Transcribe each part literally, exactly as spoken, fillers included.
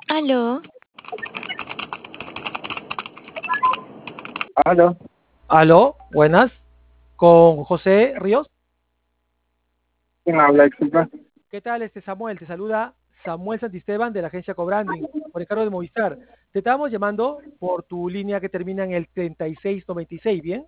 Aló, Aló, Aló, buenas, con José Ríos. ¿quién habla? Disculpa. ¿Qué tal, este Samuel? Te saluda Samuel Santisteban de la agencia Cobranding, por encargo de Movistar. Te estábamos llamando por tu línea que termina en el treinta y seis noventa y seis, ¿bien?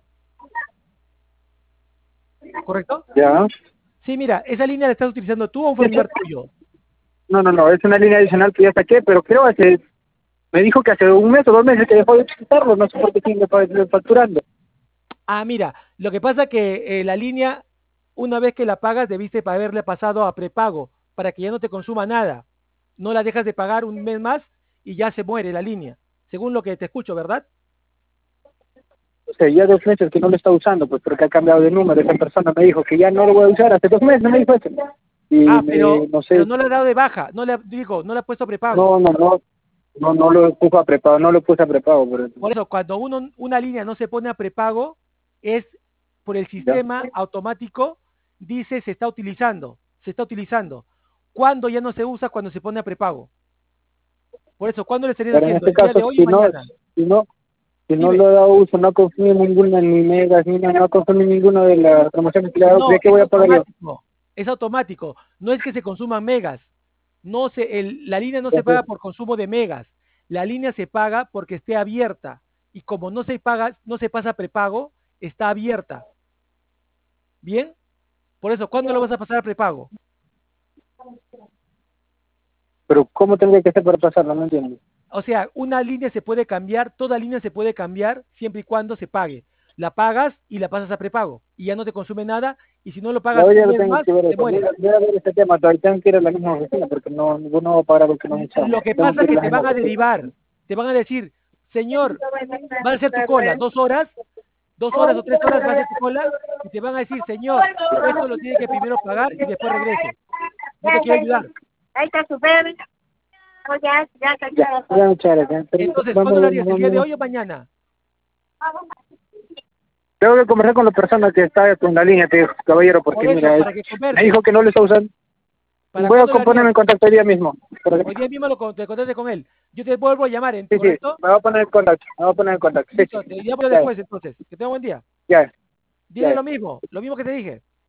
¿Correcto? Ya. Sí, mira, esa línea la estás utilizando tú o un familiar tuyo. No, no, no, es una línea adicional que ya saqué, pero creo hace, me dijo que hace un mes o dos meses que dejó de utilizarlo, no sé por qué sigue fa- facturando. Ah, mira, lo que pasa que eh, la línea, una vez que la pagas, debiste haberle pasado a prepago para que ya no te consuma nada. No la dejas de pagar un mes más y ya se muere la línea, según lo que te escucho, ¿verdad? O sea, ya dos meses que no lo está usando, pues porque ha cambiado de número. Esa persona me dijo que ya no lo voy a usar, hace dos meses me dijo eso. Y Ah, me- pero, no pero sé, no le ha dado de baja, no le ha- digo, no le ha puesto prepago. no, no, no, no, no lo puse a prepago, no lo puse a prepago, por eso. Por eso, cuando uno, una línea no se pone a prepago, es por el Ya. sistema automático, dice se está utilizando, se está utilizando. ¿Cuándo ya no se usa? Cuando se pone a prepago. Por eso, ¿cuándo le estarías Pero en haciendo? este ¿El día caso, de hoy o si no, mañana? si no, si no Dime. lo he dado uso, no confío en ninguna, ni megas, ni nada, no confío en ninguna de las promociones que le he dado, ¿de No, qué es voy a pagar yo? automático, es automático. No es que se consuman megas. No se, el- la línea no se Entonces, paga por consumo de megas. La línea se paga porque esté abierta. Y como no se paga, no se pasa prepago, está abierta. ¿Bien? Por eso, ¿cuándo lo vas a pasar a prepago? pero ¿cómo tendría que ser para pasarlo? No entiendo. O sea, una línea se puede cambiar, toda línea se puede cambiar siempre y cuando se pague. La pagas y la pasas a prepago y ya no te consume nada. Y si no lo Ya pagas hoy un ya lo mes tengo que más, ver te eso. Voy mueres. a, voy a ver este tema, todavía tengo que ir a la misma oficina porque no, ninguno va a pagar porque no he echado. Lo que Tengo pasa que es ir que a la te misma van a oficina. derivar, te van a decir, señor, va a hacer tu cola, dos horas, dos horas o tres horas va a hacer tu cola y te van a decir, señor, esto lo tiene que primero pagar y después regrese. No te quiero ayudar. Ahí está su bebé. Oh, ya, ya, ya, Ya, ya. voy a echar acá. Pero Entonces, ¿cuándo lo vamos, harías? ¿El día de vamos. hoy o mañana? Tengo que conversar con la persona que está con la línea, te digo, caballero, porque Por eso, mira, es- para que me dijo converses. que no lo está usando. ¿Para Voy a cuándo lo ponerme en harías? contacto hoy día mismo. Pero- Hoy día mismo lo, con- te contacte con él. Yo te vuelvo a llamar, ¿en- sí, sí, ¿correcto? me voy a poner en contacto. Me voy a poner en contacto. Sí, Listo, sí. te llamo Ya, después entonces. Que tenga buen día. ya, Dile ya. lo mismo, lo mismo que te dije.